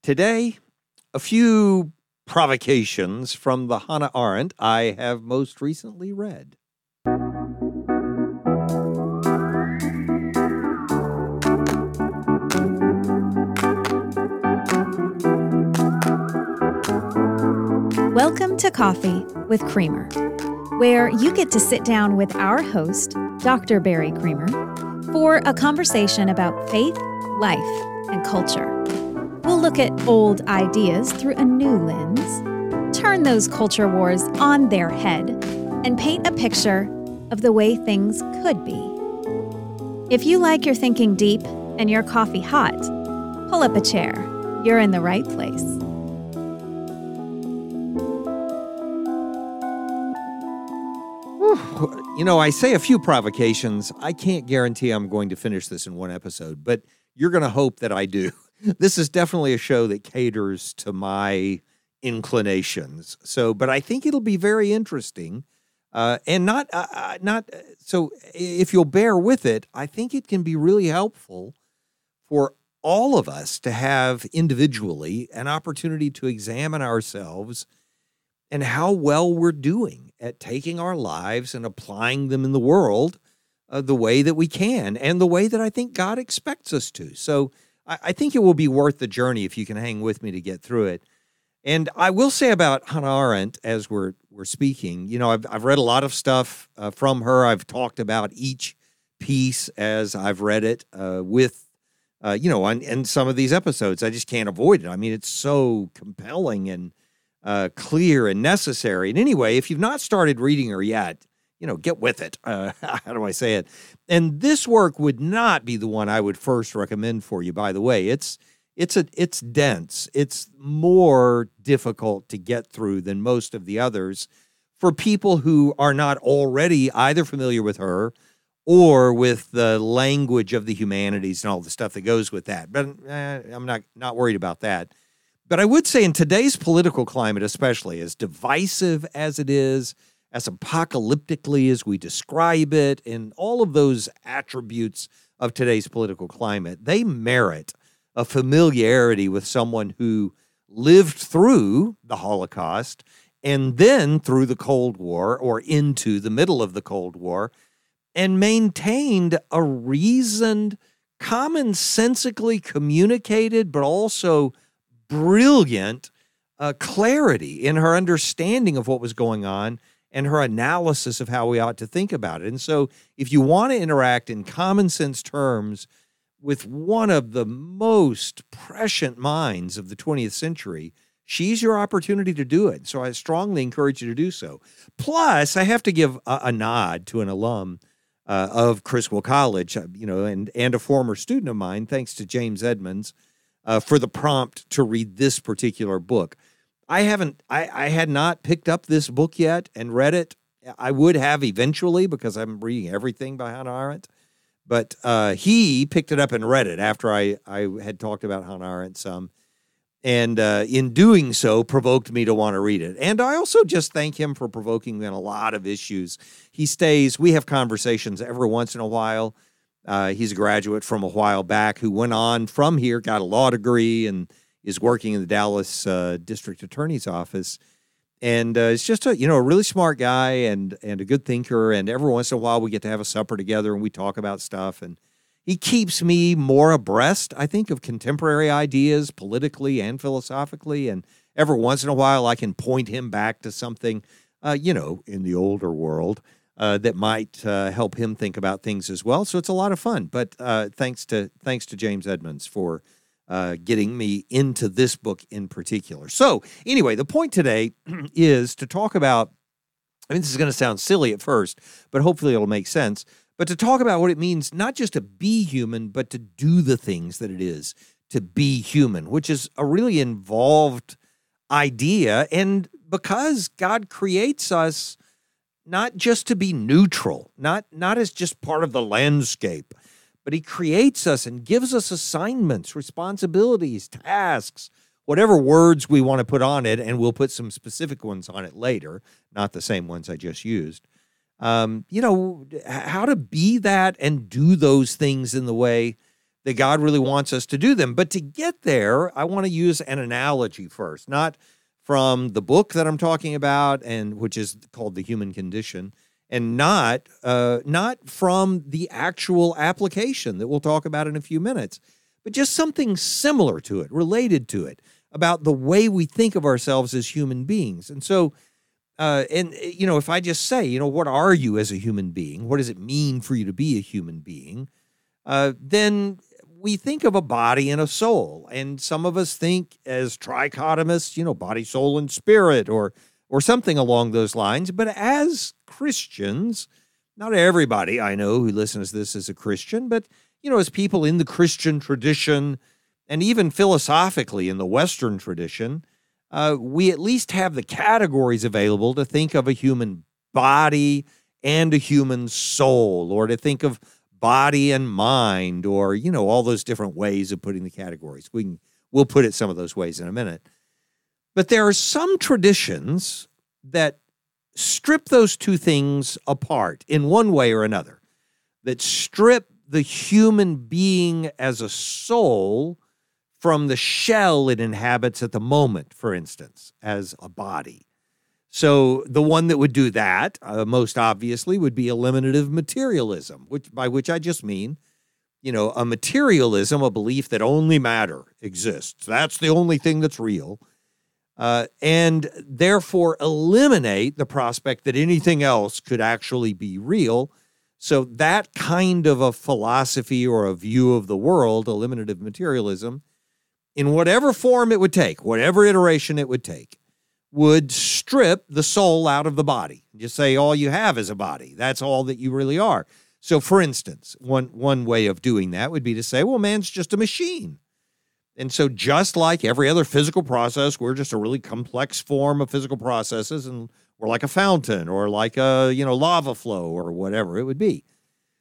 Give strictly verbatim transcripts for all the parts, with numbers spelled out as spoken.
Today, a few provocations from the Hannah Arendt I have most recently read. Welcome to Coffee with Creamer, where you get to sit down with our host, Doctor Barry Creamer, for a conversation about faith, life, and culture. We'll look at old ideas through a new lens, turn those culture wars on their head, and paint a picture of the way things could be. If you like your thinking deep and your coffee hot, pull up a chair. You're in the right place. You know, I say a few provocations. I can't guarantee I'm going to finish this in one episode, but you're going to hope that I do. This is definitely a show that caters to my inclinations. So, but I think it'll be very interesting, uh, and not uh, not so. If you'll bear with it, I think it can be really helpful for all of us to have individually an opportunity to examine ourselves and how well we're doing at taking our lives and applying them in the world uh, the way that we can and the way that I think God expects us to. So I, I think it will be worth the journey if you can hang with me to get through it. And I will say about Hannah Arendt, as we're we're speaking, you know, I've I've read a lot of stuff uh, from her. I've talked about each piece as I've read it uh, with, uh, you know, on in some of these episodes. I just can't avoid it. I mean, it's so compelling and Uh, clear and necessary. And anyway, if you've not started reading her yet, you know, get with it. Uh, how do I say it? And this work would not be the one I would first recommend for you, by the way. It's it's a it's dense. It's more difficult to get through than most of the others for people who are not already either familiar with her or with the language of the humanities and all the stuff that goes with that. But eh, I'm not not worried about that. But I would say in today's political climate, especially as divisive as it is, as apocalyptically as we describe it, and all of those attributes of today's political climate, they merit a familiarity with someone who lived through the Holocaust and then through the Cold War or into the middle of the Cold War and maintained a reasoned, commonsensically communicated, but also brilliant uh, clarity in her understanding of what was going on and her analysis of how we ought to think about it. And so if you want to interact in common sense terms with one of the most prescient minds of the twentieth century, she's your opportunity to do it. So I strongly encourage you to do so. Plus, I have to give a, a nod to an alum uh, of Criswell College, uh, you know, and, and a former student of mine, thanks to James Edmonds, Uh, for the prompt to read this particular book. I haven't, I, I had not picked up this book yet and read it. I would have eventually because I'm reading everything by Hannah Arendt. But uh, he picked it up and read it after I, I had talked about Hannah Arendt some. And uh, in doing so, provoked me to want to read it. And I also just thank him for provoking me on a lot of issues. He stays, we have conversations every once in a while. Uh, he's a graduate from a while back who went on from here, got a law degree, and is working in the Dallas uh, District Attorney's Office. And uh, it's just a, you know, a really smart guy and and a good thinker. And every once in a while we get to have a supper together and we talk about stuff. And he keeps me more abreast, I think, of contemporary ideas politically and philosophically. And every once in a while I can point him back to something, uh, you know, in the older world. Uh, that might uh, help him think about things as well. So it's a lot of fun. But uh, thanks to thanks to James Edmonds for uh, getting me into this book in particular. So anyway, the point today is to talk about, I mean, this is going to sound silly at first, but hopefully it'll make sense, but to talk about what it means not just to be human, but to do the things that it is to be human, which is a really involved idea. And because God creates us not just to be neutral, not, not as just part of the landscape, but he creates us and gives us assignments, responsibilities, tasks, whatever words we want to put on it, and we'll put some specific ones on it later, not the same ones I just used. Um, you know, how to be that and do those things in the way that God really wants us to do them. But to get there, I want to use an analogy first, not from the book that I'm talking about, and which is called The Human Condition, and not uh, not from the actual application that we'll talk about in a few minutes, but just something similar to it, related to it, about the way we think of ourselves as human beings. And so, uh, and you know, if I just say, you know, what are you as a human being? What does it mean for you to be a human being? Uh, then we think of a body and a soul, and some of us think as trichotomous, you know, body, soul, and spirit, or or something along those lines. But as Christians, not everybody I know who listens to this is a Christian, but, you know, as people in the Christian tradition, and even philosophically in the Western tradition, uh, we at least have the categories available to think of a human body and a human soul, or to think of body and mind, or, you know, all those different ways of putting the categories. We can, we'll put it some of those ways in a minute. But there are some traditions that strip those two things apart in one way or another, that strip the human being as a soul from the shell it inhabits at the moment, for instance, as a body. So the one that would do that, uh, most obviously, would be eliminative materialism, which by which I just mean, you know, a materialism, a belief that only matter exists. That's the only thing that's real, uh, and therefore eliminate the prospect that anything else could actually be real. So that kind of a philosophy or a view of the world, eliminative materialism, in whatever form it would take, whatever iteration it would take, would strip the soul out of the body. Just say all you have is a body. That's all that you really are. So, for instance, one, one way of doing that would be to say, well, man's just a machine. And so just like every other physical process, we're just a really complex form of physical processes, and we're like a fountain or like a, you know, lava flow or whatever it would be.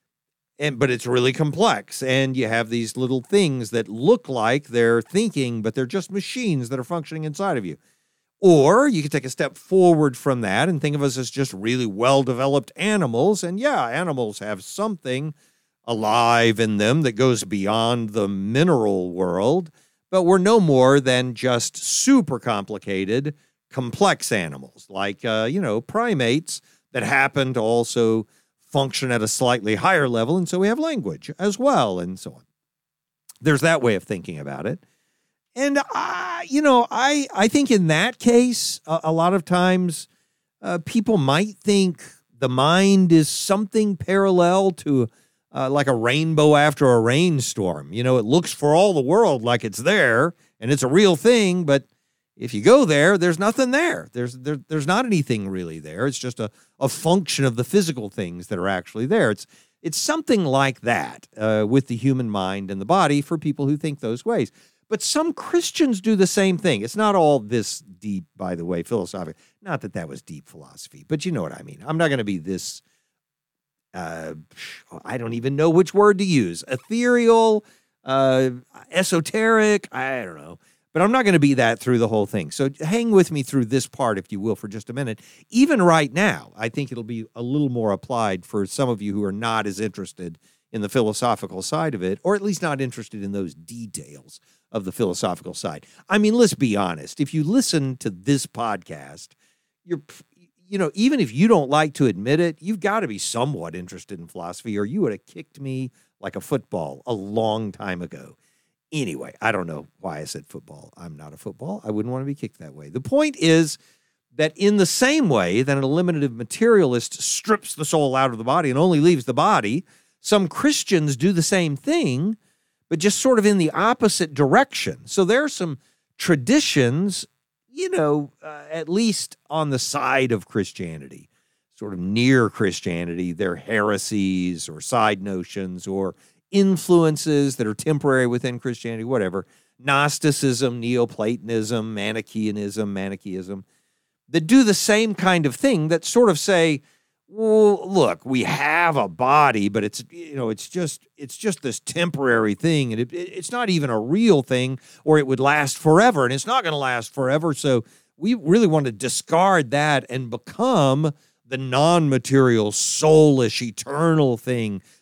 And but it's really complex, and you have these little things that look like they're thinking, but they're just machines that are functioning inside of you. Or you could take a step forward from that and think of us as just really well-developed animals. And yeah, animals have something alive in them that goes beyond the mineral world, but we're no more than just super complicated, complex animals, like, uh, you know, primates that happen to also function at a slightly higher level. And so we have language as well, and so on. There's that way of thinking about it. And, uh, you know, I, I think in that case, a, a lot of times uh, people might think the mind is something parallel to uh, like a rainbow after a rainstorm. You know, it looks for all the world like it's there and it's a real thing, but if you go there, there's nothing there. There's there, there's not anything really there. It's just a, a function of the physical things that are actually there. It's it's something like that uh, with the human mind and the body for people who think those ways. But some Christians do the same thing. It's not all this deep, by the way, philosophical. Not that that was deep philosophy, but you know what I mean. I'm not going to be this, uh, I don't even know which word to use, ethereal, uh, esoteric, I don't know. But I'm not going to be that through the whole thing. So hang with me through this part, if you will, for just a minute. Even right now, I think it'll be a little more applied for some of you who are not as interested in the philosophical side of it, or at least not interested in those details of the philosophical side. I mean, let's be honest. If you listen to this podcast, you're, you know, even if you don't like to admit it, you've got to be somewhat interested in philosophy, or you would have kicked me like a football a long time ago. Anyway, I don't know why I said football. I'm not a football. I wouldn't want to be kicked that way. The point is that in the same way that an eliminative materialist strips the soul out of the body and only leaves the body, some Christians do the same thing, but just sort of in the opposite direction. So there are some traditions, you know, uh, at least on the side of Christianity, sort of near Christianity, they're heresies or side notions or influences that are temporary within Christianity, whatever. Gnosticism, Neoplatonism, Manichaeanism, Manichaeism, that do the same kind of thing, that sort of say, well, look, we have a body, but it's, you know, it's just, it's just this temporary thing, and it, it's not even a real thing, or it would last forever, and it's not going to last forever. So we really want to discard that and become the non-material, soulish, eternal thing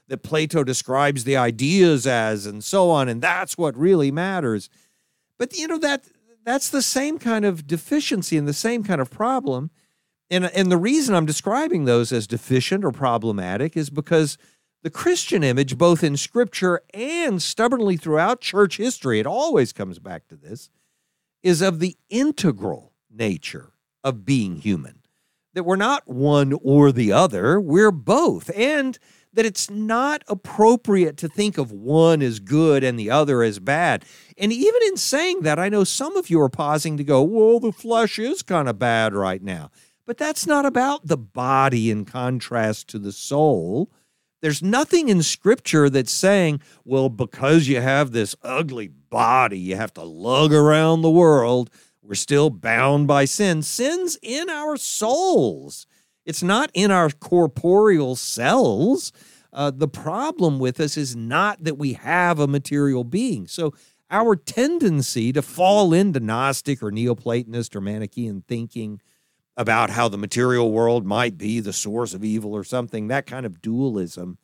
that Plato describes the ideas as, and so on, and that's what really matters. But, you know, that that's the same kind of deficiency and the same kind of problem. And, and the reason I'm describing those as deficient or problematic is because the Christian image, both in Scripture and stubbornly throughout church history, it always comes back to this, is of the integral nature of being human. That we're not one or the other, we're both. And that it's not appropriate to think of one as good and the other as bad. And even in saying that, I know some of you are pausing to go, well, the flesh is kind of bad right now. But that's not about the body in contrast to the soul. There's nothing in Scripture that's saying, well, because you have this ugly body, you have to lug around the world. We're still bound by sin. Sin's in our souls. It's not in our corporeal cells. Uh, the problem with us is not that we have a material being. So our tendency to fall into Gnostic or Neoplatonist or Manichaean thinking about how the material world might be the source of evil or something, that kind of dualism,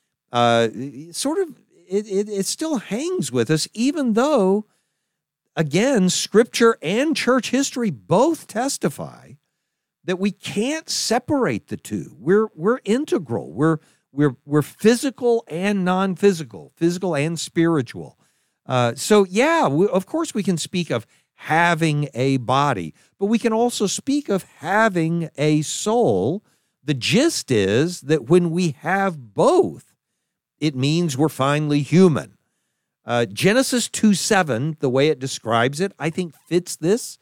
uh, sort of, it, it, it still hangs with us, even though, again, Scripture and church history both testify that we can't separate the two. We're we're integral. We're we're we're physical and non-physical, physical and spiritual. Uh, so yeah, we, of course we can speak of having a body, but we can also speak of having a soul. The gist is that when we have both, it means we're finally human. Uh, Genesis two seven, the way it describes it, I think fits this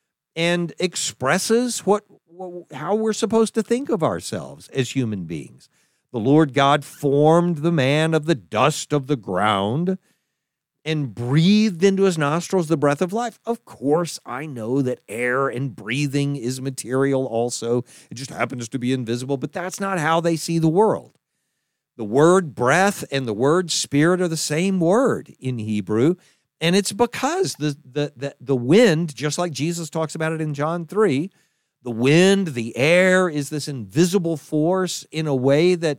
and expresses what, what how we're supposed to think of ourselves as human beings. The Lord God formed the man of the dust of the ground and breathed into his nostrils the breath of life. Of course, I know that air and breathing is material also. It just happens to be invisible, but that's not how they see the world. The word breath and the word spirit are the same word in Hebrew, and it's because the, the, the, the wind, just like Jesus talks about it in John three, the wind, the air is this invisible force in a way that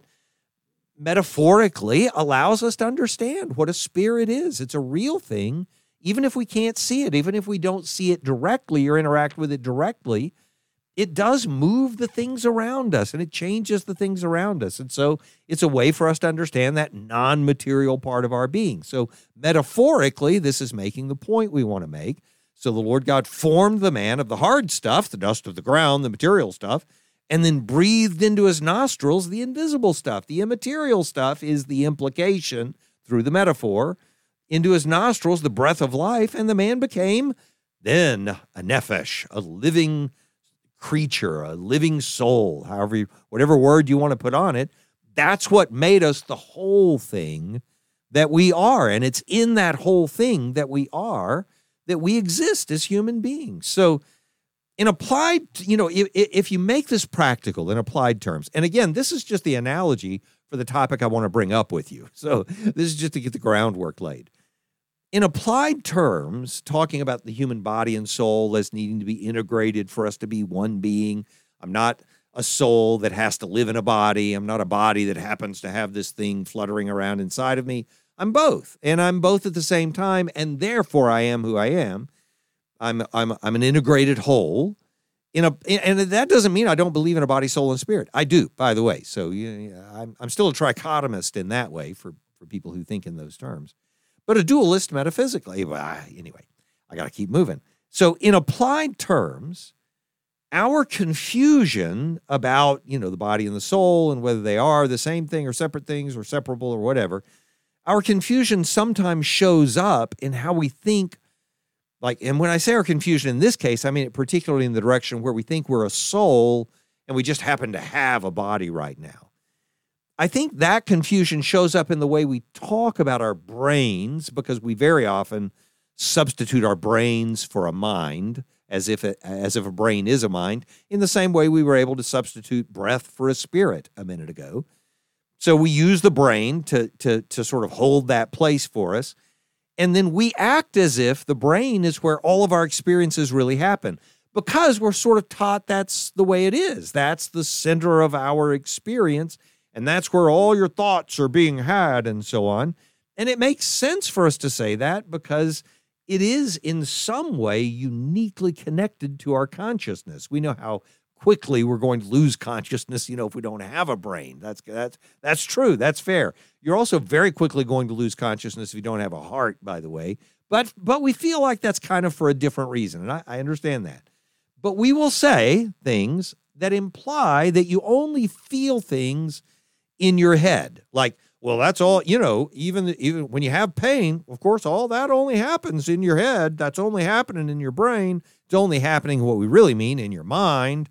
metaphorically allows us to understand what a spirit is. It's a real thing, even if we can't see it, even if we don't see it directly or interact with it directly. It does move the things around us, and it changes the things around us. And so it's a way for us to understand that non-material part of our being. So metaphorically, this is making the point we want to make. So the Lord God formed the man of the hard stuff, the dust of the ground, the material stuff, and then breathed into his nostrils the invisible stuff. The immaterial stuff is the implication through the metaphor. Into his nostrils, the breath of life, and the man became then a nephesh, a living creature, a living soul, however, you, whatever word you want to put on it. That's what made us the whole thing that we are. And it's in that whole thing that we are that we exist as human beings. So in applied, you know, if, if you make this practical in applied terms, and again, this is just the analogy for the topic I want to bring up with you. So this is just to get the groundwork laid. In applied terms, talking about the human body and soul as needing to be integrated for us to be one being, I'm not a soul that has to live in a body. I'm not a body that happens to have this thing fluttering around inside of me. I'm both, and I'm both at the same time, and therefore I am who I am. I'm I'm I'm an integrated whole. In a and that doesn't mean I don't believe in a body, soul, and spirit. I do, by the way. So yeah, I'm I'm still a trichotomist in that way for for people who think in those terms. But a dualist metaphysically. Well, anyway, I got to keep moving. So in applied terms, our confusion about, you know, the body and the soul and whether they are the same thing or separate things or separable or whatever, our confusion sometimes shows up in how we think, like, and when I say our confusion in this case, I mean it particularly in the direction where we think we're a soul and we just happen to have a body right now. I think that confusion shows up in the way we talk about our brains, because we very often substitute our brains for a mind, as if it, as if a brain is a mind, in the same way we were able to substitute breath for a spirit a minute ago. So we use the brain to, to, to sort of hold that place for us, and then we act as if the brain is where all of our experiences really happen, because we're sort of taught that's the way it is. That's the center of our experience. and that's where all your thoughts are being had and so on. And it makes sense for us to say that because it is in some way uniquely connected to our consciousness. We know how quickly we're going to lose consciousness, you know, if we don't have a brain. That's that's that's true. That's fair. You're also very quickly going to lose consciousness if you don't have a heart, by the way. But but we feel like that's kind of for a different reason, and I, I understand that. But we will say things that imply that you only feel things in your head. Like, well, that's all, you know, even, even when you have pain, of course, all that only happens in your head. That's only happening in your brain. It's only happening what we really mean in your mind.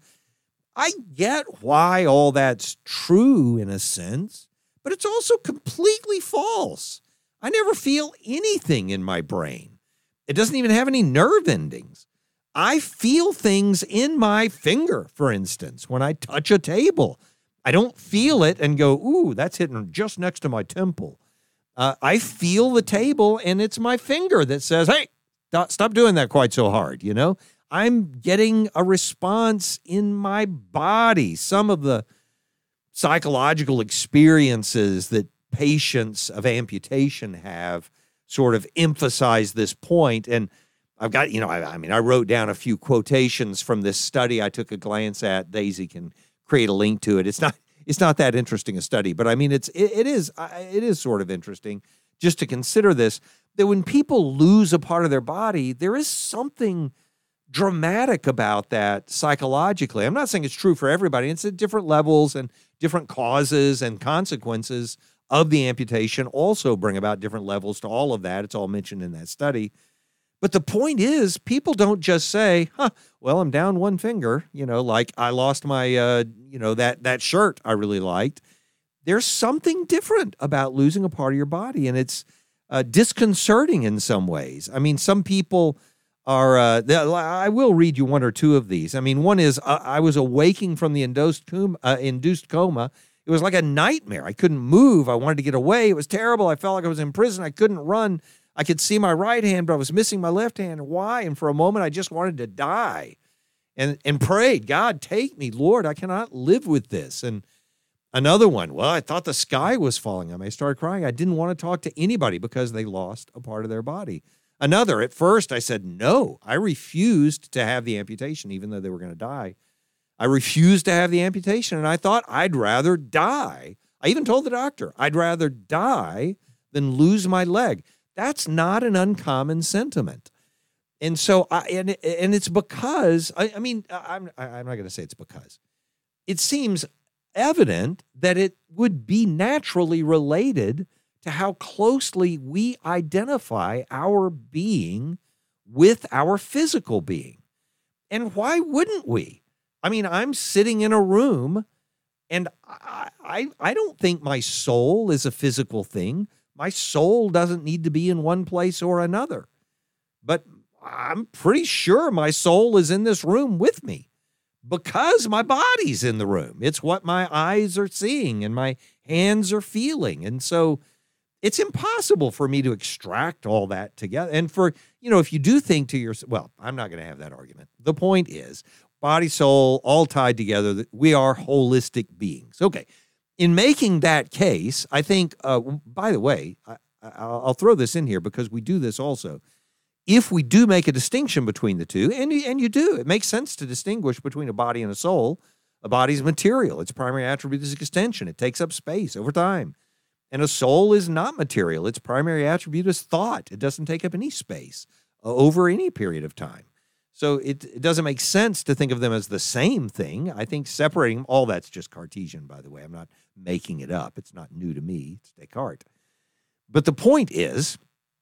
I get why all that's true in a sense, but it's also completely false. I never feel anything in my brain. It doesn't even have any nerve endings. I feel things in my finger, for instance, when I touch a table. I don't feel it and go, ooh, that's hitting just next to my temple. Uh, I feel the table, and it's my finger that says, hey, stop doing that quite so hard, you know? I'm getting a response in my body. Some of the psychological experiences that patients of amputation have sort of emphasize this point. And I've got, you know, I, I mean, I wrote down a few quotations from this study I took a glance at. Daisy can create a link to it. It's not, it's not that interesting a study, but I mean, it's, it, it is, it is sort of interesting just to consider this, that when people lose a part of their body, there is something dramatic about that psychologically. I'm not saying it's true for everybody. It's at different levels, and different causes and consequences of the amputation also bring about different levels to all of that. It's all mentioned in that study. But the point is, people don't just say, huh, well, I'm down one finger, you know, like I lost my, uh, you know, that, that shirt I really liked. There's something different about losing a part of your body, and it's uh, disconcerting in some ways. I mean, some people are, uh, I will read you one or two of these. I mean, one is uh, I was awaking from the induced coma, uh, induced coma. It was like a nightmare. I couldn't move. I wanted to get away. It was terrible. I felt like I was in prison. I couldn't run. I could see my right hand, but I was missing my left hand. Why? And for a moment, I just wanted to die and, and prayed, God, take me, Lord. I cannot live with this. And another one, well, I thought the sky was falling on me. I started crying. I didn't want to talk to anybody because they lost a part of their body. Another, at first, I said, no, I refused to have the amputation, even though they were going to die. I refused to have the amputation, and I thought I'd rather die. I even told the doctor, I'd rather die than lose my leg. That's not an uncommon sentiment. And so, I, and, and it's because, I, I mean, I'm, I'm not going to say it's because. It seems evident that it would be naturally related to how closely we identify our being with our physical being. And why wouldn't we? I mean, I'm sitting in a room, and I, I, I don't think my soul is a physical thing. My soul doesn't need to be in one place or another. But I'm pretty sure my soul is in this room with me because my body's in the room. It's what my eyes are seeing and my hands are feeling. And so it's impossible for me to extract all that together. And for, you know, if you do think to yourself, well, I'm not going to have that argument. The point is, body, soul, all tied together, we are holistic beings. Okay. In making that case, I think, uh, by the way, I, I'll throw this in here because we do this also. If we do make a distinction between the two, and, and you do, it makes sense to distinguish between a body and a soul. A body's material. Its primary attribute is extension. It takes up space over time. And a soul is not material. Its primary attribute is thought. It doesn't take up any space uh, over any period of time. So it, it doesn't make sense to think of them as the same thing. I think separating them, all that's just Cartesian, by the way. I'm not making it up. It's not new to me. It's Descartes. But the point is,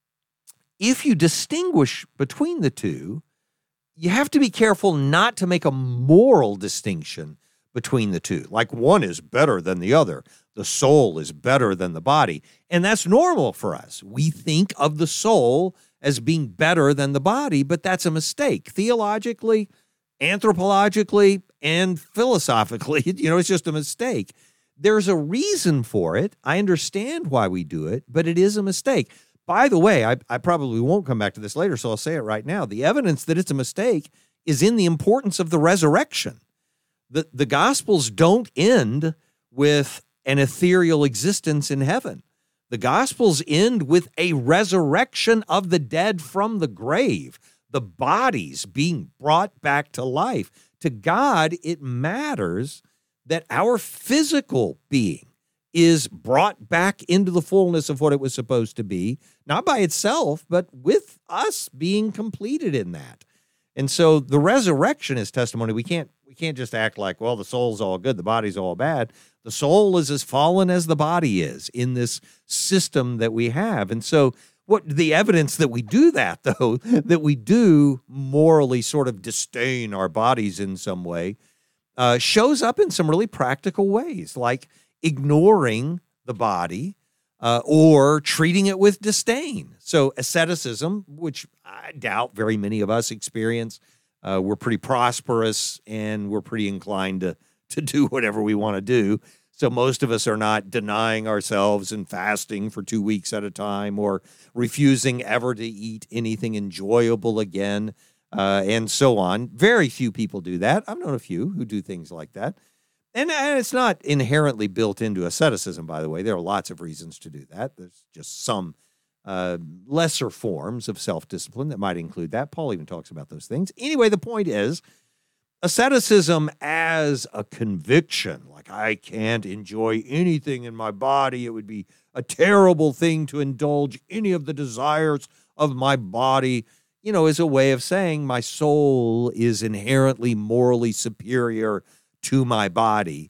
if you distinguish between the two, you have to be careful not to make a moral distinction between the two. Like one is better than the other. The soul is better than the body. And that's normal for us. We think of the soul as being better than the body, but that's a mistake. Theologically, anthropologically, and philosophically, you know, it's just a mistake. There's a reason for it. I understand why we do it, but it is a mistake. By the way, I, I probably won't come back to this later, so I'll say it right now. The evidence that it's a mistake is in the importance of the resurrection. The, the Gospels don't end with an ethereal existence in heaven. The Gospels end with a resurrection of the dead from the grave, the bodies being brought back to life. To God, it matters that our physical being is brought back into the fullness of what it was supposed to be, not by itself, but with us being completed in that. And so the resurrection is testimony. We can't we can't just act like, well, the soul's all good, the body's all bad. The soul is as fallen as the body is in this system that we have. And so what the evidence that we do that, though, that we do morally sort of disdain our bodies in some way, uh, shows up in some really practical ways, like ignoring the body uh, or treating it with disdain. So asceticism, which I doubt very many of us experience, uh, we're pretty prosperous and we're pretty inclined to, to do whatever we want to do. So most of us are not denying ourselves and fasting for two weeks at a time or refusing ever to eat anything enjoyable again, uh, and so on. Very few people do that. I've known a few who do things like that. And, and it's not inherently built into asceticism, by the way. There are lots of reasons to do that. There's just some uh, lesser forms of self-discipline that might include that. Paul even talks about those things. Anyway, the point is, asceticism as a conviction, like I can't enjoy anything in my body. It would be a terrible thing to indulge any of the desires of my body, you know, is a way of saying my soul is inherently morally superior to my body.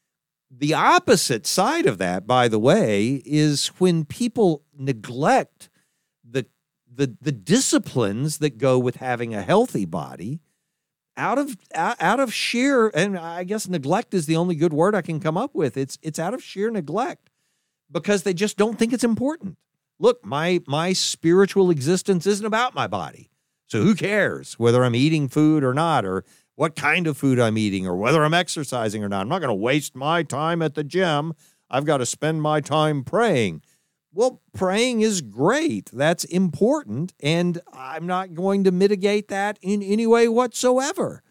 The opposite side of that, by the way, is when people neglect the, the, the disciplines that go with having a healthy body out of out of sheer, and I guess neglect is the only good word I can come up with. It's it's out of sheer neglect because they just don't think it's important. Look, my my spiritual existence isn't about my body. So who cares whether I'm eating food or not, or what kind of food I'm eating, or whether I'm exercising or not? I'm not going to waste my time at the gym. I've got to spend my time praying. Well, praying is great. That's important, and I'm not going to mitigate that in any way whatsoever.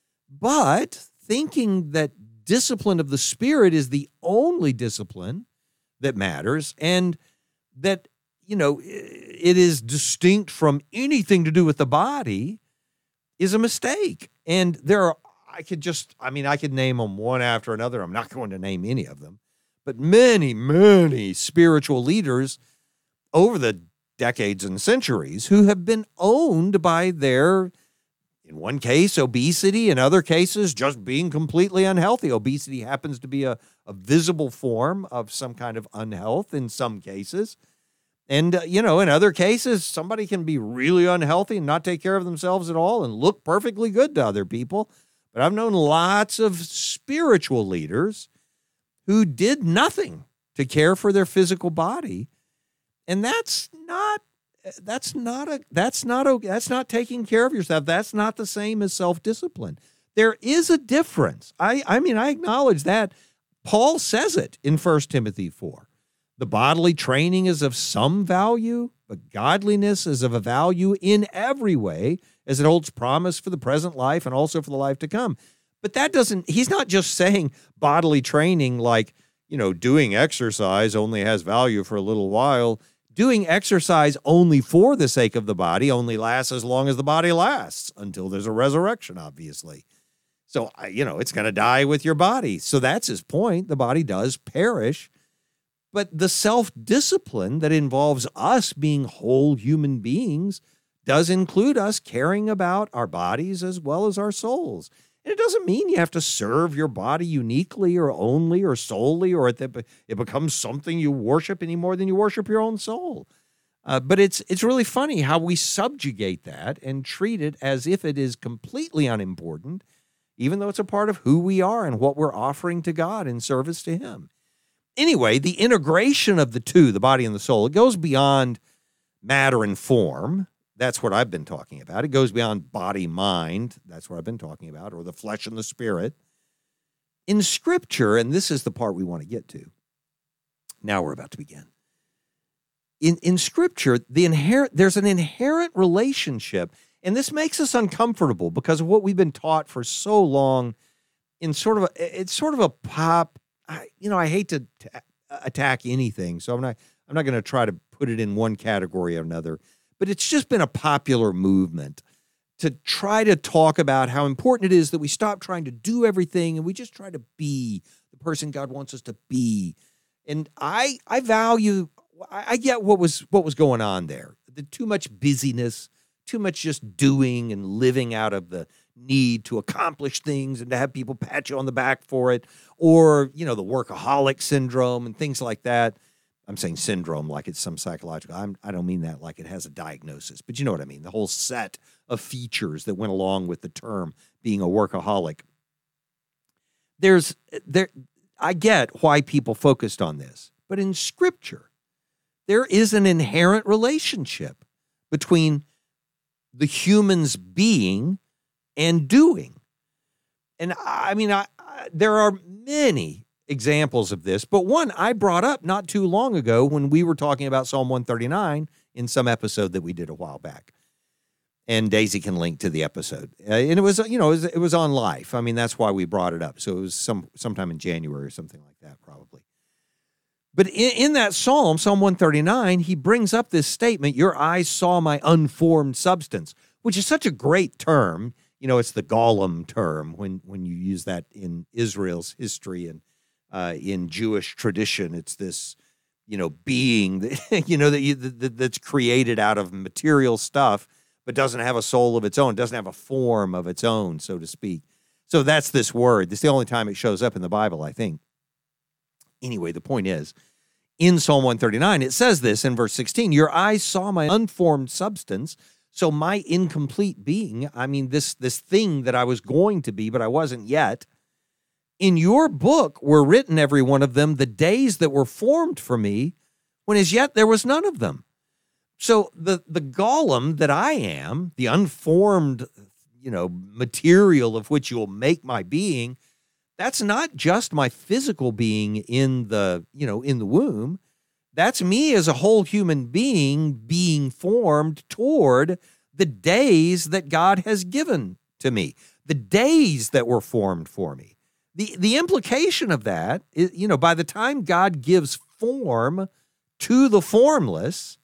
But thinking that discipline of the Spirit is the only discipline that matters, and that, you know, it is distinct from anything to do with the body is a mistake. And there are, I could just, I mean, I could name them one after another. I'm not going to name any of them. But many, many spiritual leaders over the decades and centuries who have been owned by their, in one case, obesity, in other cases, just being completely unhealthy. Obesity happens to be a, a visible form of some kind of unhealth in some cases. And, uh, you know, in other cases, somebody can be really unhealthy and not take care of themselves at all and look perfectly good to other people. But I've known lots of spiritual leaders who did nothing to care for their physical body. And that's not, that's not a, that's not a, that's not taking care of yourself. That's not the same as self-discipline. There is a difference. I, I mean, I acknowledge that. Paul says it in First Timothy four. The bodily training is of some value, but godliness is of a value in every way, as it holds promise for the present life and also for the life to come. But that doesn't, he's not just saying bodily training like, you know, doing exercise only has value for a little while. Doing exercise only for the sake of the body only lasts as long as the body lasts, until there's a resurrection, obviously. So, you know, it's going to die with your body. So that's his point. The body does perish. But the self-discipline that involves us being whole human beings does include us caring about our bodies as well as our souls. And it doesn't mean you have to serve your body uniquely or only or solely, or that it becomes something you worship any more than you worship your own soul. Uh, but it's it's really funny how we subjugate that and treat it as if it is completely unimportant, even though it's a part of who we are and what we're offering to God in service to Him. Anyway, the integration of the two, the body and the soul, it goes beyond matter and form. That's what I've been talking about. It goes beyond body, mind. That's what I've been talking about, or the flesh and the spirit. In Scripture, and this is the part we want to get to. Now we're about to begin. In, in Scripture, the inherent there's an inherent relationship, and this makes us uncomfortable because of what we've been taught for so long in sort of a, it's sort of a pop, I, you know, I hate to t- attack anything, so I'm not I'm not going to try to put it in one category or another. But it's just been a popular movement to try to talk about how important it is that we stop trying to do everything and we just try to be the person God wants us to be. And I I value, I, I get what was what was going on there. The too much busyness, too much just doing and living out of the need to accomplish things and to have people pat you on the back for it, or, you know, the workaholic syndrome and things like that. I'm saying syndrome like it's some psychological. I'm, I don't mean that like it has a diagnosis, but you know what I mean. The whole set of features that went along with the term being a workaholic. There's there. I get why people focused on this, but in Scripture, there is an inherent relationship between the human's being and doing. And I mean, I, I, there are many examples of this, but one I brought up not too long ago when we were talking about Psalm one thirty-nine in some episode that we did a while back. And Daisy can link to the episode. Uh, and it was, you know, it was, it was on Life. I mean, that's why we brought it up. So it was some sometime in January or something like that, probably. But in, in that Psalm, Psalm one thirty-nine, he brings up this statement, your eyes saw my unformed substance, which is such a great term. You know, it's the golem term when, when you use that in Israel's history and uh, in Jewish tradition. It's this, you know, being that, you know, that, you, that that's created out of material stuff, but doesn't have a soul of its own, doesn't have a form of its own, so to speak. So that's this word. It's the only time it shows up in the Bible, I think. Anyway, the point is, in Psalm one thirty-nine, it says this in verse sixteen, your eyes saw my unformed substance, so my incomplete being, I mean, this, this thing that I was going to be, but I wasn't yet, in your book were written, every one of them, the days that were formed for me, when as yet there was none of them. So the, the golem that I am, the unformed, you know, material of which you'll make my being, that's not just my physical being in the, you know, in the womb. That's me as a whole human being being formed toward the days that God has given to me, the days that were formed for me. The, the implication of that is, you know, by the time God gives form to the formless,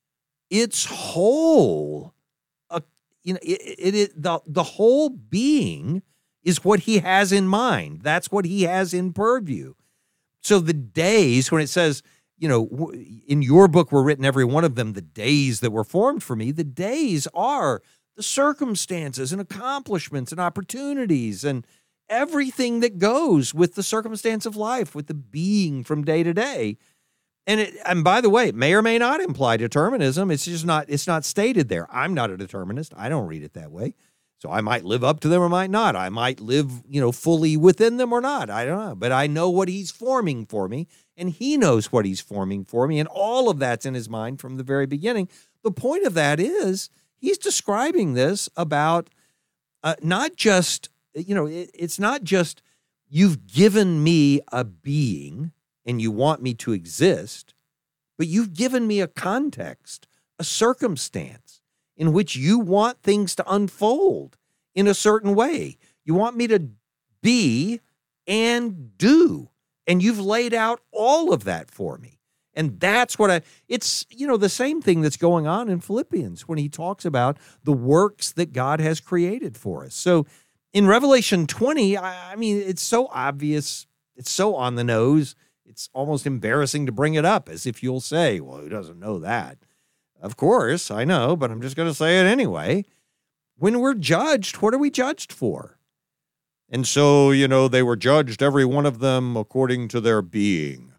its whole, uh, you know, it, it, it the, the whole being is what he has in mind. That's what he has in purview. So the days, when it says, you know, in your book were written, every one of them, the days that were formed for me, the days are the circumstances and accomplishments and opportunities and everything that goes with the circumstance of life, with the being from day to day. And it, and by the way, it may or may not imply determinism. It's just not, it's not stated there. I'm not a determinist. I don't read it that way. So I might live up to them or might not. I might live, you know, fully within them or not. I don't know. But I know what he's forming for me, and he knows what he's forming for me, and all of that's in his mind from the very beginning. The point of that is he's describing this about uh, not just, you know, it, it's not just you've given me a being and you want me to exist, but you've given me a context, a circumstance in which you want things to unfold in a certain way. You want me to be and do, and you've laid out all of that for me. And that's what I, it's, you know, the same thing that's going on in Philippians when he talks about the works that God has created for us. So in Revelation twenty, I, I mean, it's so obvious, it's so on the nose, it's almost embarrassing to bring it up, as if you'll say, well, who doesn't know that? Of course, I know, but I'm just going to say it anyway. When we're judged, what are we judged for? And so, you know, they were judged, every one of them, according to their being.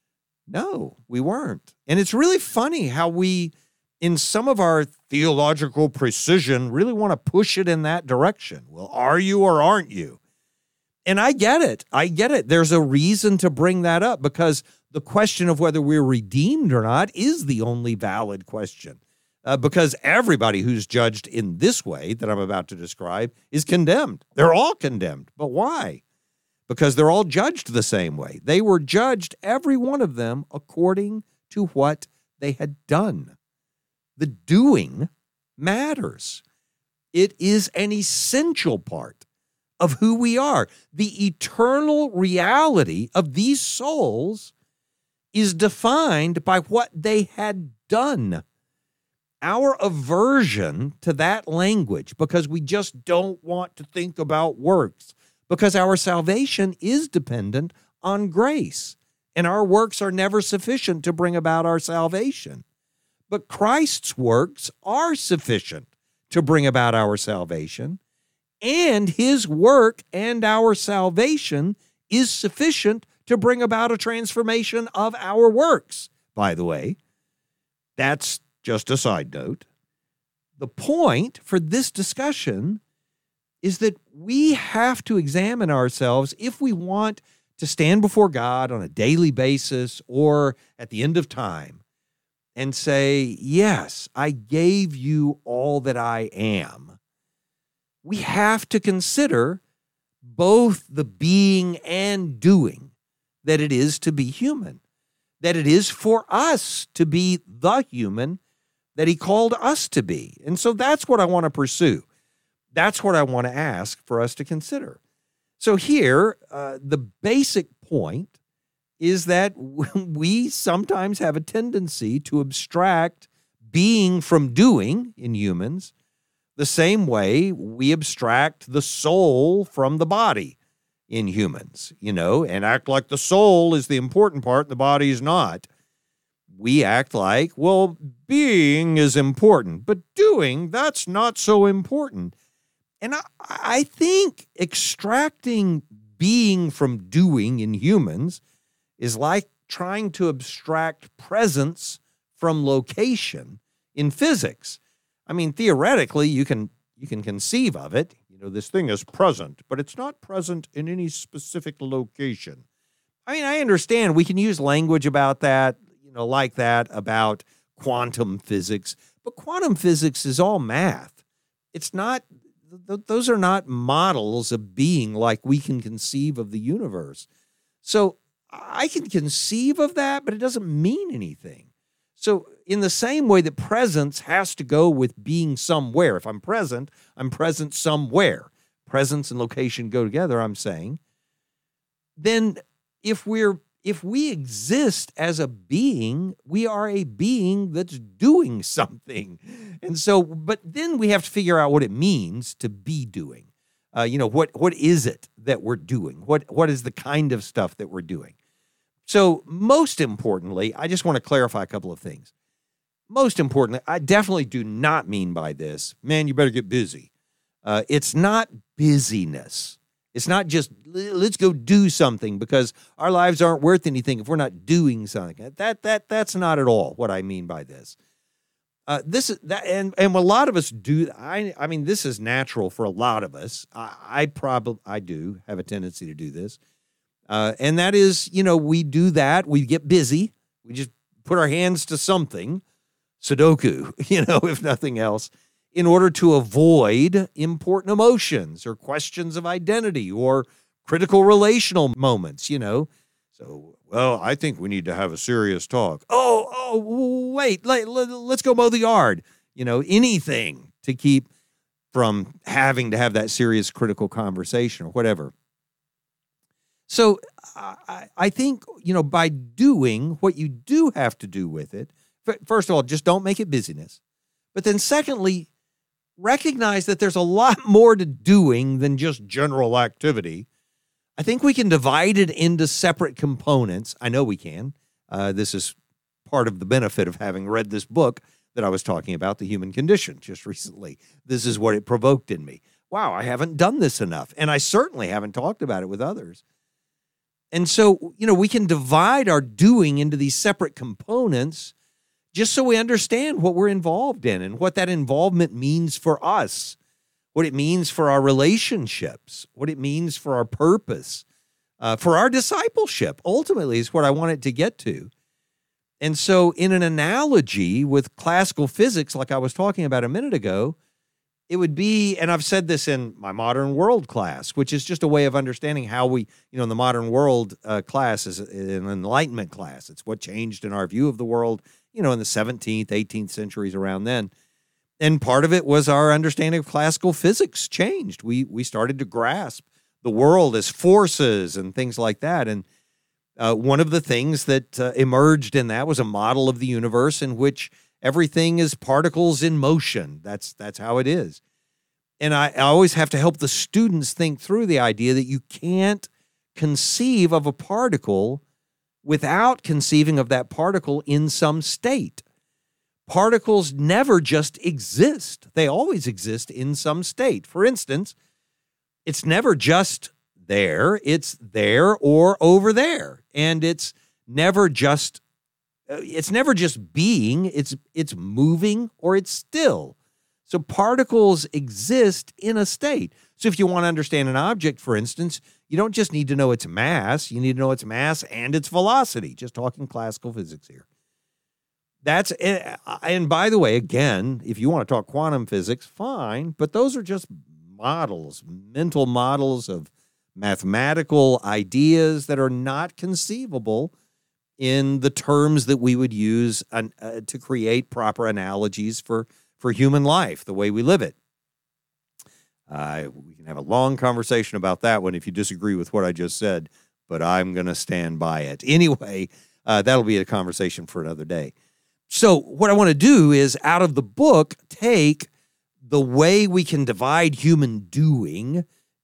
No, we weren't. And it's really funny how we, in some of our theological precision, really want to push it in that direction. Well, are you or aren't you? And I get it. I get it. There's a reason to bring that up, because the question of whether we're redeemed or not is the only valid question, uh, because everybody who's judged in this way that I'm about to describe is condemned. They're all condemned. But why? Because they're all judged the same way. They were judged, every one of them, according to what they had done. The doing matters. It is an essential part of who we are. The eternal reality of these souls is defined by what they had done. Our aversion to that language, because we just don't want to think about works, because our salvation is dependent on grace, and our works are never sufficient to bring about our salvation. But Christ's works are sufficient to bring about our salvation, and his work and our salvation is sufficient to bring about a transformation of our works. By the way, that's just a side note. The point for this discussion is that we have to examine ourselves if we want to stand before God on a daily basis or at the end of time and say, yes, I gave you all that I am. We have to consider both the being and doing that it is to be human, that it is for us to be the human that he called us to be. And so that's what I want to pursue. That's what I want to ask for us to consider. So here, uh, the basic point is that we sometimes have a tendency to abstract being from doing in humans the same way we abstract the soul from the body in humans, you know, and act like the soul is the important part and the body is not. We act like, well, being is important, but doing, that's not so important. And I, I think extracting being from doing in humans is like trying to abstract presence from location in physics. I mean, theoretically, you can you can conceive of it. You know, this thing is present, but it's not present in any specific location. I mean, I understand we can use language about that, you know, like that, about quantum physics, but quantum physics is all math. It's not, th- those are not models of being like we can conceive of the universe. So I can conceive of that, but it doesn't mean anything. So in the same way that presence has to go with being somewhere, if I'm present, I'm present somewhere. Presence and location go together, I'm saying. Then if we're if we exist as a being, we are a being that's doing something. And so, but then we have to figure out what it means to be doing. Uh, you know, what what is it that we're doing? What what is the kind of stuff that we're doing? So most importantly, I just want to clarify a couple of things. Most importantly, I definitely do not mean by this, man, you better get busy. Uh, it's not busyness. It's not just, let's go do something because our lives aren't worth anything if we're not doing something. That that that's not at all what I mean by this. Uh, this is that, and and a lot of us do. I I mean, this is natural for a lot of us. I, I probably I do have a tendency to do this. Uh, and that is, you know, we do that. We get busy. We just put our hands to something, Sudoku, you know, if nothing else, in order to avoid important emotions or questions of identity or critical relational moments, you know. So, well, I think we need to have a serious talk. Oh, oh, wait, let, let, let's go mow the yard. You know, anything to keep from having to have that serious critical conversation or whatever. So I, I think, you know, by doing what you do have to do with it, first of all, just don't make it busyness. But then secondly, recognize that there's a lot more to doing than just general activity. I think we can divide it into separate components. I know we can. Uh, this is part of the benefit of having read this book that I was talking about, The Human Condition, just recently. This is what it provoked in me. Wow, I haven't done this enough. And I certainly haven't talked about it with others. And so, you know, we can divide our doing into these separate components just so we understand what we're involved in and what that involvement means for us, what it means for our relationships, what it means for our purpose, uh, for our discipleship, ultimately is what I want it to get to. And so in an analogy with classical physics, like I was talking about a minute ago, it would be, and I've said this in my modern world class, which is just a way of understanding how we, you know, in the modern world uh, class is an enlightenment class. It's what changed in our view of the world, you know, in the seventeenth, eighteenth centuries around then. And part of it was our understanding of classical physics changed. We we started to grasp the world as forces and things like that. And uh, one of the things that uh, emerged in that was a model of the universe in which everything is particles in motion. That's that's how it is. And I, I always have to help the students think through the idea that you can't conceive of a particle without conceiving of that particle in some state. Particles never just exist. They always exist in some state. For instance, it's never just there. It's there or over there. And it's never just it's never just being. It's it's moving or it's still. So particles exist in a state. So if you want to understand an object, for instance, you don't just need to know its mass. You need to know its mass and its velocity. Just talking classical physics here. That's, and by the way, again, if you want to talk quantum physics, fine, but those are just models, mental models of mathematical ideas that are not conceivable in the terms that we would use uh, to create proper analogies for, for human life, the way we live it. Uh, we can have a long conversation about that one if you disagree with what I just said, but I'm going to stand by it. Anyway, uh, that'll be a conversation for another day. So what I want to do is, out of the book, take the way we can divide human doing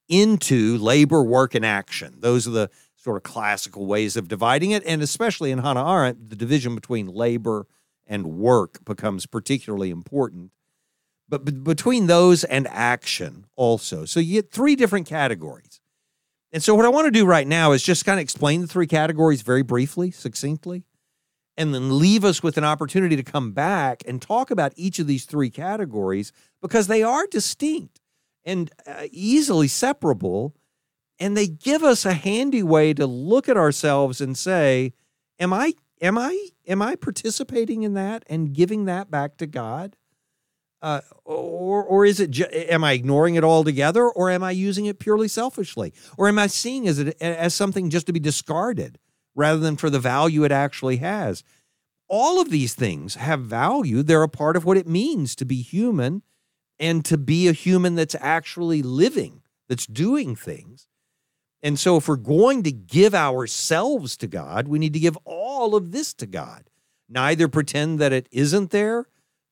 into labor, work, and action. Those are the sort of classical ways of dividing it, and especially in Hannah Arendt, the division between labor and work becomes particularly important. But b- between those and action also. So you get three different categories. And so what I want to do right now is just kind of explain the three categories very briefly, succinctly, and then leave us with an opportunity to come back and talk about each of these three categories, because they are distinct and uh, easily separable, and they give us a handy way to look at ourselves and say, am I am I am I participating in that and giving that back to God? Uh, or or is it ju- am I ignoring it altogether, or am I using it purely selfishly? Or am I seeing as it as something just to be discarded rather than for the value it actually has? All of these things have value. They're a part of what it means to be human, and to be a human that's actually living, that's doing things. And so if we're going to give ourselves to God, we need to give all of this to God. Neither pretend that it isn't there,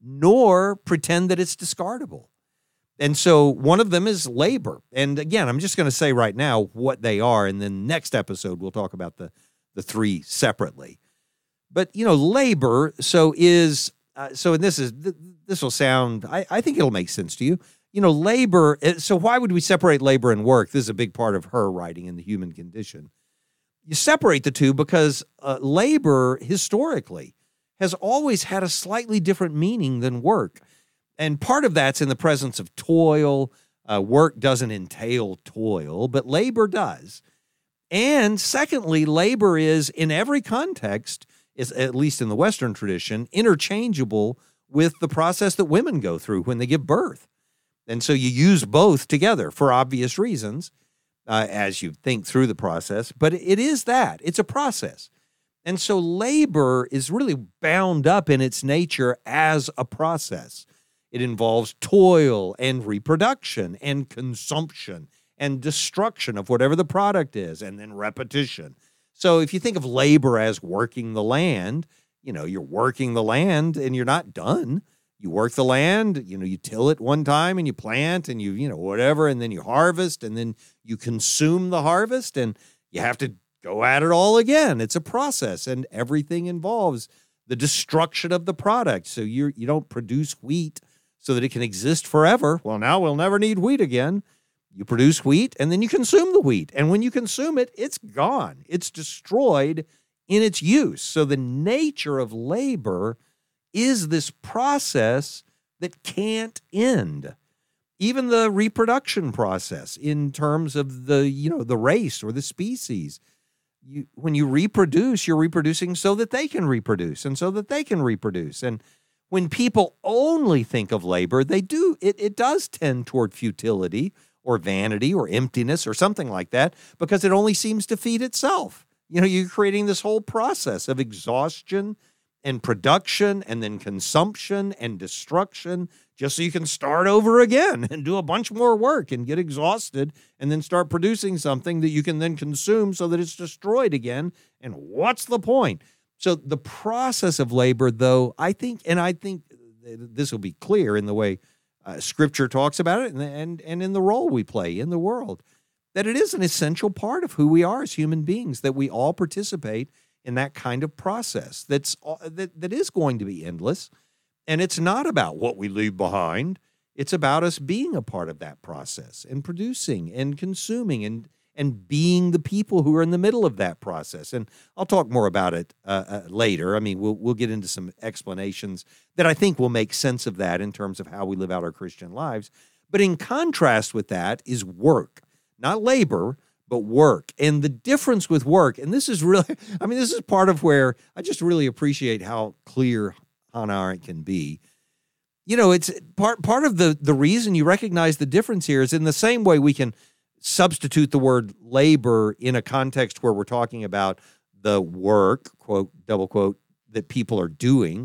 nor pretend that it's discardable. And so one of them is labor. And again, I'm just going to say right now what they are, and then next episode we'll talk about the, the three separately. But, you know, labor, so is, uh, so and this is, this will sound, I, I think it'll make sense to you. You know, labor, so why would we separate labor and work? This is a big part of her writing in The Human Condition. You separate the two because uh, labor, historically, has always had a slightly different meaning than work. And part of that's in the presence of toil. Uh, work doesn't entail toil, but labor does. And secondly, labor is, in every context, is at least in the Western tradition, interchangeable with the process that women go through when they give birth. And so you use both together for obvious reasons uh, as you think through the process. But it is that. It's a process. And so labor is really bound up in its nature as a process. It involves toil and reproduction and consumption and destruction of whatever the product is, and then repetition. So if you think of labor as working the land, you know, you're working the land and you're not done. You work the land, you know, you till it one time and you plant and you, you know, whatever, and then you harvest and then you consume the harvest and you have to go at it all again. It's a process, and everything involves the destruction of the product. So you you don't produce wheat so that it can exist forever. Well, now we'll never need wheat again. You produce wheat and then you consume the wheat. And when you consume it, it's gone. It's destroyed in its use. So the nature of labor is this process that can't end. Even the reproduction process in terms of the, you know, the race or the species. You, when you reproduce, you're reproducing so that they can reproduce and so that they can reproduce. And when people only think of labor, they do, it, it does tend toward futility or vanity or emptiness or something like that, because it only seems to feed itself. You know, you're creating this whole process of exhaustion and production and then consumption and destruction, just so you can start over again and do a bunch more work and get exhausted and then start producing something that you can then consume so that it's destroyed again. And what's the point? So the process of labor, though, I think, and I think this will be clear in the way uh, Scripture talks about it and, and, and in the role we play in the world, that it is an essential part of who we are as human beings, that we all participate in that kind of process that's that, that is going to be endless. And it's not about what we leave behind. It's about us being a part of that process and producing and consuming and and being the people who are in the middle of that process. And I'll talk more about it uh, uh, later. I mean, we'll we'll get into some explanations that I think will make sense of that in terms of how we live out our Christian lives. But in contrast with that is work, not labor, but work. And the difference with work, and this is really, I mean, this is part of where I just really appreciate how clear Hannah Arendt can be. You know, it's part part of the, the reason you recognize the difference here is in the same way we can substitute the word labor in a context where we're talking about the work, quote, double quote, that people are doing.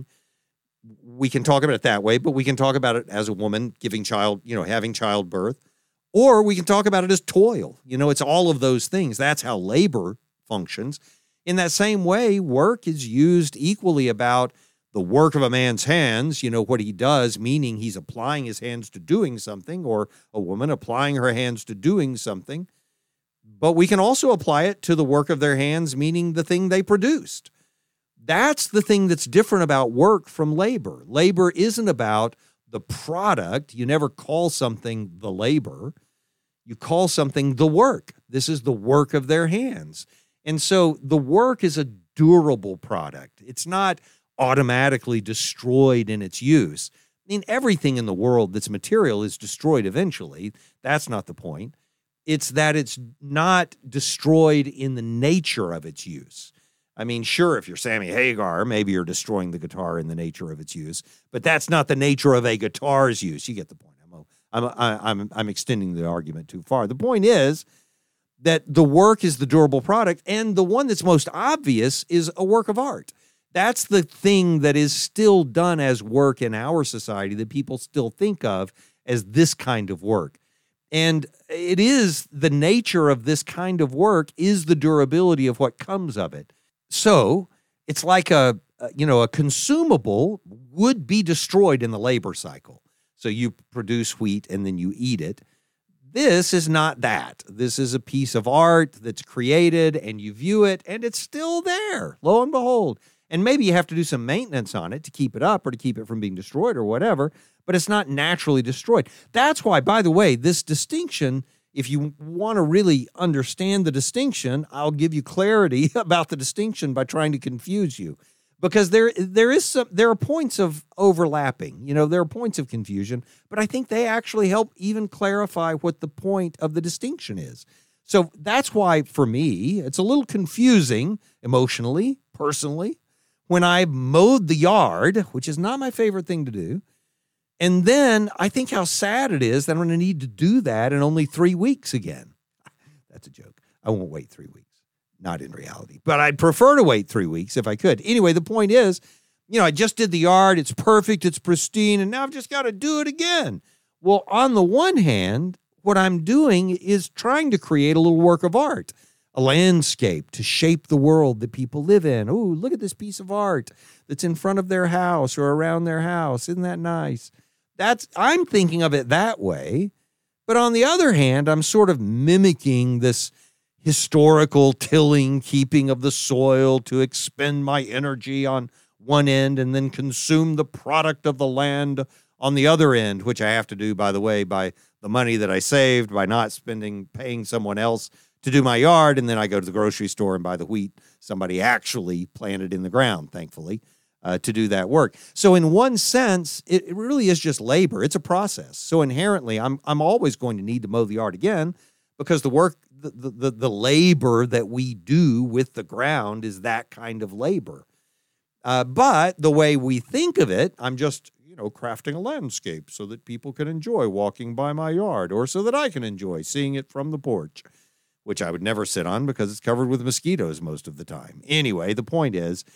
We can talk about it that way, but we can talk about it as a woman giving child, you know, having childbirth, or we can talk about it as toil. You know, it's all of those things. That's how labor functions. In that same way, work is used equally about the work of a man's hands, you know, what he does, meaning he's applying his hands to doing something, or a woman applying her hands to doing something. But we can also apply it to the work of their hands, meaning the thing they produced. That's the thing that's different about work from labor. Labor isn't about the product. You never call something the labor. You call something the work. This is the work of their hands. And so the work is a durable product. It's not automatically destroyed in its use. I mean, everything in the world that's material is destroyed eventually. That's not the point. It's that it's not destroyed in the nature of its use. I mean, sure, if you're Sammy Hagar, maybe you're destroying the guitar in the nature of its use, but that's not the nature of a guitar's use. You get the point. I'm I'm I'm I'm extending the argument too far. The point is that the work is the durable product, and the one that's most obvious is a work of art. That's the thing that is still done as work in our society that people still think of as this kind of work. And it is the nature of this kind of work is the durability of what comes of it. So it's like a, you know, a consumable would be destroyed in the labor cycle. So you produce wheat and then you eat it. This is not that. This is a piece of art that's created and you view it and it's still there, lo and behold. And maybe you have to do some maintenance on it to keep it up or to keep it from being destroyed or whatever, but it's not naturally destroyed. That's why, by the way, this distinction, if you want to really understand the distinction, I'll give you clarity about the distinction by trying to confuse you. Because there there is some, there are points of overlapping, you know, there are points of confusion, but I think they actually help even clarify what the point of the distinction is. So that's why, for me, it's a little confusing emotionally, personally, when I mowed the yard, which is not my favorite thing to do. And then I think how sad it is that I'm going to need to do that in only three weeks again. That's a joke. I won't wait three weeks. Not in reality, but I'd prefer to wait three weeks if I could. Anyway, the point is, you know, I just did the yard. It's perfect. It's pristine. And now I've just got to do it again. Well, on the one hand, what I'm doing is trying to create a little work of art, a landscape to shape the world that people live in. Oh, look at this piece of art that's in front of their house or around their house. Isn't that nice? That's, I'm thinking of it that way. But on the other hand, I'm sort of mimicking this historical tilling, keeping of the soil to expend my energy on one end and then consume the product of the land on the other end, which I have to do, by the way, by the money that I saved, by not spending, paying someone else to do my yard, and then I go to the grocery store and buy the wheat somebody actually planted in the ground, thankfully, uh, to do that work. So in one sense, it, it really is just labor. It's a process. So inherently, I'm I'm always going to need to mow the yard again because the work, the, the, the labor that we do with the ground is that kind of labor. Uh, but the way we think of it, I'm just, you know, crafting a landscape so that people can enjoy walking by my yard or so that I can enjoy seeing it from the porch, which I would never sit on because it's covered with mosquitoes most of the time. Anyway, the point is,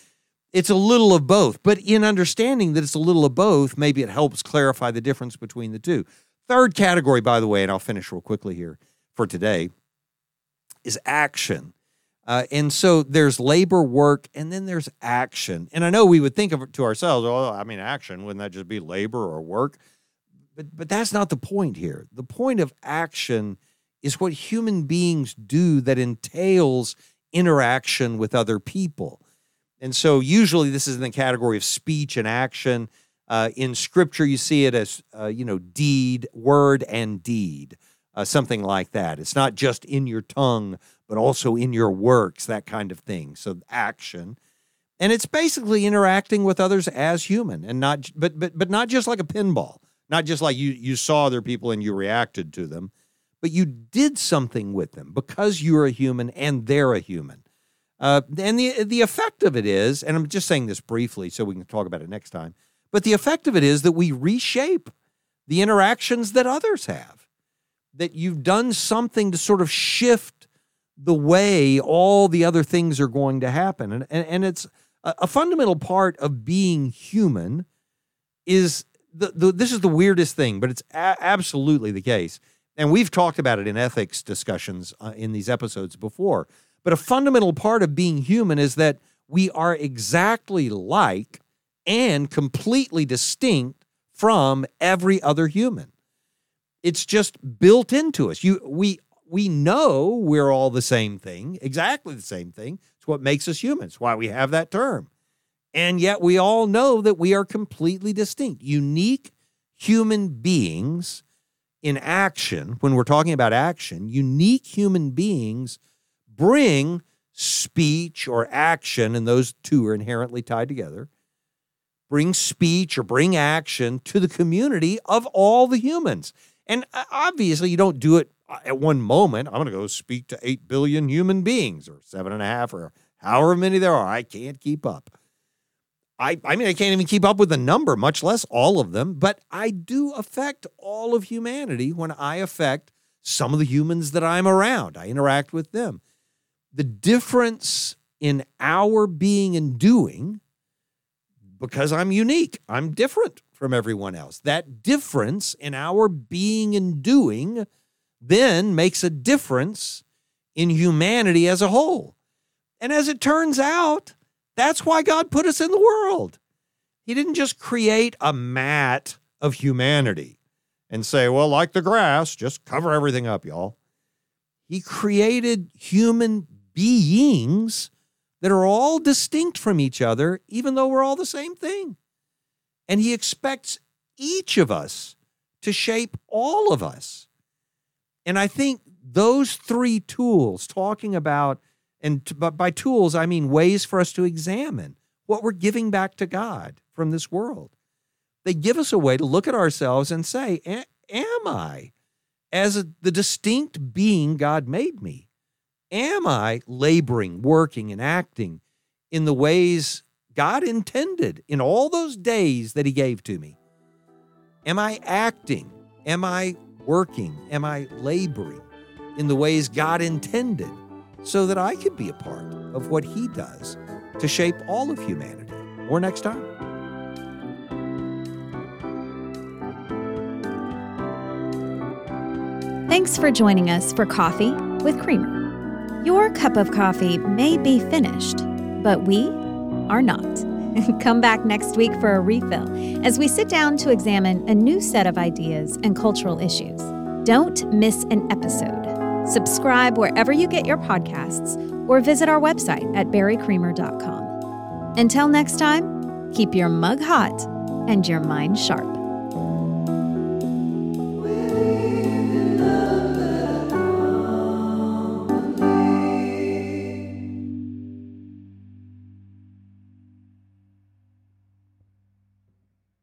it's a little of both. But in understanding that it's a little of both, maybe it helps clarify the difference between the two. Third category, by the way, and I'll finish real quickly here for today, is action. Uh, and so there's labor, work, and then there's action. And I know we would think of it to ourselves, oh, I mean, action, wouldn't that just be labor or work? But, but that's not the point here. The point of action is what human beings do that entails interaction with other people. And so usually this is in the category of speech and action. Uh, in Scripture, you see it as, uh, you know, deed, word and deed, uh, something like that. It's not just in your tongue, but also in your works, that kind of thing. So action. And it's basically interacting with others as human, and not, but but but not just like a pinball, not just like you you saw other people and you reacted to them, but you did something with them because you're a human and they're a human. Uh, and the the effect of it is, and I'm just saying this briefly so we can talk about it next time, but the effect of it is that we reshape the interactions that others have, that you've done something to sort of shift the way all the other things are going to happen. And, and, and it's a, a fundamental part of being human is, the, the this is the weirdest thing, but it's a- absolutely the case. And we've talked about it in ethics discussions uh, in these episodes before. But a fundamental part of being human is that we are exactly like and completely distinct from every other human. It's just built into us. You, we, we know we're all the same thing, exactly the same thing. It's what makes us human. It's why we have that term. And yet we all know that we are completely distinct, unique human beings in action. When we're talking about action, unique human beings bring speech or action, and those two are inherently tied together, bring speech or bring action to the community of all the humans. And obviously you don't do it at one moment. I'm going to go speak to eight billion human beings or seven and a half or however many there are. I can't keep up. I, I mean, I can't even keep up with the number, much less all of them, but I do affect all of humanity when I affect some of the humans that I'm around. I interact with them. The difference in our being and doing, because I'm unique, I'm different from everyone else. That difference in our being and doing then makes a difference in humanity as a whole. And as it turns out, that's why God put us in the world. He didn't just create a mat of humanity and say, well, like the grass, just cover everything up, y'all. He created human beings that are all distinct from each other, even though we're all the same thing. And he expects each of us to shape all of us. And I think those three tools, talking about, and t- but by tools, I mean ways for us to examine what we're giving back to God from this world. They give us a way to look at ourselves and say, am I, as a, the distinct being God made me, am I laboring, working, and acting in the ways God intended in all those days that he gave to me? Am I acting? Am I working? Am I laboring in the ways God intended so that I could be a part of what he does to shape all of humanity? Or next time. Thanks for joining us for Coffee with Creamer. Your cup of coffee may be finished, but we are not. Come back next week for a refill as we sit down to examine a new set of ideas and cultural issues. Don't miss an episode. Subscribe wherever you get your podcasts or visit our website at barry creamer dot com. Until next time, keep your mug hot and your mind sharp.